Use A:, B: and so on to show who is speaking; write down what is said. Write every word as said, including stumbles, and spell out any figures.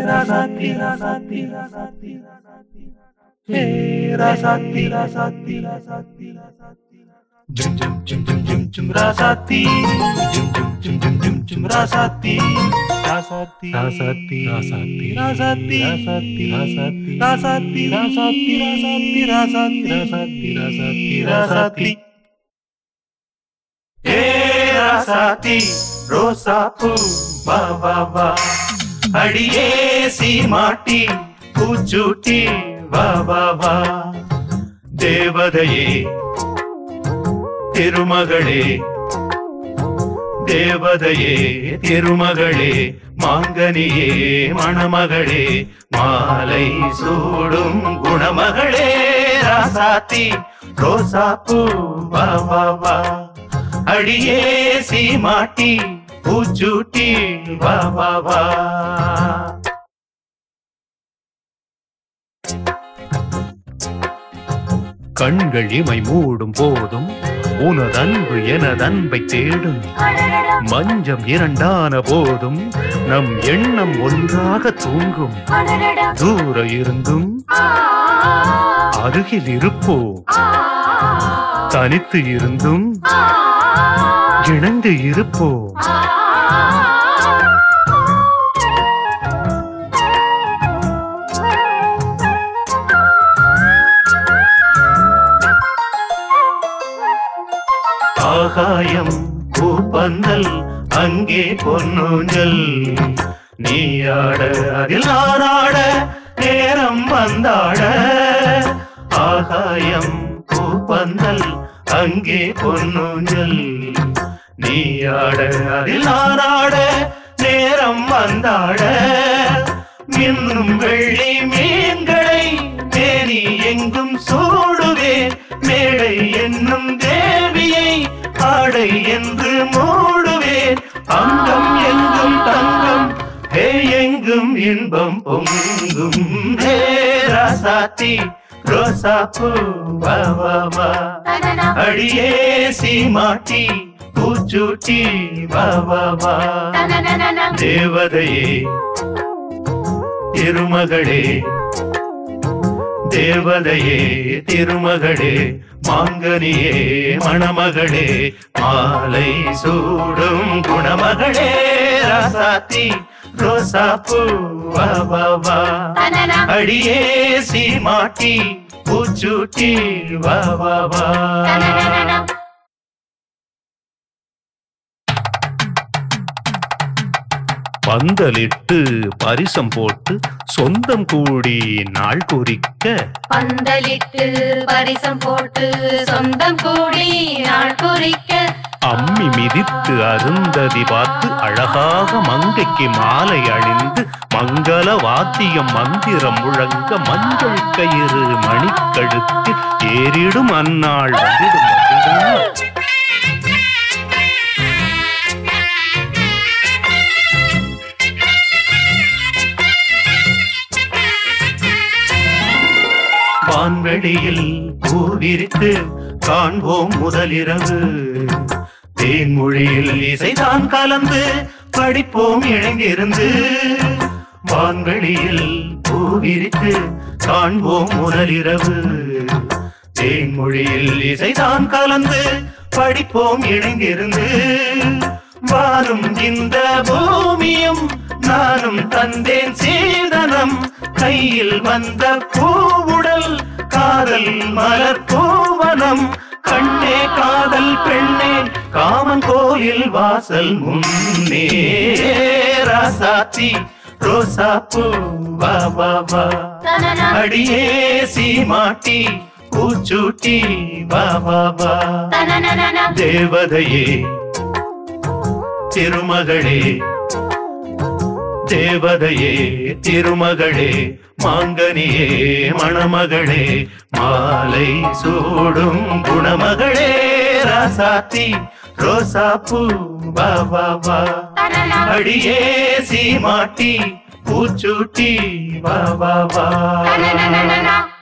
A: ராசாத்தி ராசாத்தி ராசாத்தி ஹே ராசாத்தி ராசாத்தி ராசாத்தி ஜும் ஜும் ஜும் ஜும் ஜும் ஜும் ராசாத்தி ஜும் ஜும் ஜும் ஜும் ஜும் ஜும் ராசாத்தி ராசாத்தி ராசாத்தி ராசாத்தி ராசாத்தி ராசாத்தி ராசாத்தி ராசாத்தி ராசாத்தி ராசாத்தி ராசாத்தி ராசாத்தி ராசாத்தி ஹே ராசாத்தி ரோசாப்பூ வா வா வா அடியே சீமாட்டி பூச்சூட்டி வா வா வா தேவதையே திருமகளே தேவதையே திருமகளே மாங்கனியே மணமகளே மாலை சூடும் குணமகளே ராசாத்தி ரோசாப்பூ வா வா வா அடியே சீமாட்டி பூச்சூட்டி வா வா வா கண்கள் இமை மூடும் போதும் உனதன்பு எனதன்பை தேடும் மஞ்சம் இரண்டான போதும் நம் எண்ணம் ஒன்றாக தூங்கும் தூர இருந்தும் அருகில் இருப்போ தனித்து இருந்தும் இணைந்து இருப்போ ஆகாயம் பூப்பந்தல் அங்கே பொன்னூஞ்சல் நீயாட அதில் நானாட நேரம் வந்தாட ஆகாயம் பூப்பந்தல் அங்கே பொன்னூஞ்சல் நீயாட அதில் நானாட நேரம் வந்தாட மின்னும் வெள்ளி மீன்களை தேனி எங்கும் சூடுவேன் மேடை என்னும் தேவியை ஆடை என்று மூடுவேன் அங்கம் எங்கும் தங்கம் ஹே எங்கும் இன்பம் பொங்கும் ஹே ராசாத்தி ரோசாப்பூ வா வா வா அடியே சீமாட்டி பூச்சூட்டி வா வா வா தேவதையே திருமகளே தேவதையே திருமகளே மாங்கனியே மணமகளே மாலை சூடும் குணமகளே ராசாத்தி ரோசாப்பூ வா வா வா அடியே சீமாட்டி பூச்சூட்டி வா வா வா பந்தலிட்டு பரிசம் போட்டு சொந்தம் கூடி நாள் குறிக்க
B: பந்தலிட்டு பரிசம் போட்டு சொந்தம் கூடி நாள் குறிக்க
A: அம்மி மிதித்து அருந்ததி பார்த்து அழகாக மங்கைக்கு மாலை அணிந்து மங்கள வாத்தியம் மந்திரம் முழங்க மஞ்சள் கயிறு மணிக்கழுத்து ஏறிடும் அந்நாள் வந்திடும் வந்திடும் வான்வெளியில் பூவிரித்து காண்போம் முதலிரவு தேன்மொழியில் இசைதான் கலந்து படிப்போம் இணைந்திருந்து வான்வெளியில் பூவிரித்து காண்போம் முதலிரவு தேன்மொழியில் இசைதான் கலந்து படிப்போம் இணைந்திருந்து வாரும் இந்த பூமியும் நானும் தந்தேன் சீதனம் கையில் வந்த பூவுடல் காதல் மலர் பூவனம் கண்ணே காதல் பெண்ணே காமன் கோயில் வாசல் முன்னே ராசாத்தி ரோசாப்பூ வா வா வா அடியே சீமாட்டி பூச்சூட்டி வா வா வா தேவதையே திருமகளே தேவதையே திருமகளே மாங்கனியே மணமகளே மாலை சூடும் குணமகளே ராசாத்தி ரோசாப்பூ வா வா வா அடியே சீமாட்டி பூச்சூட்டி வா வா வா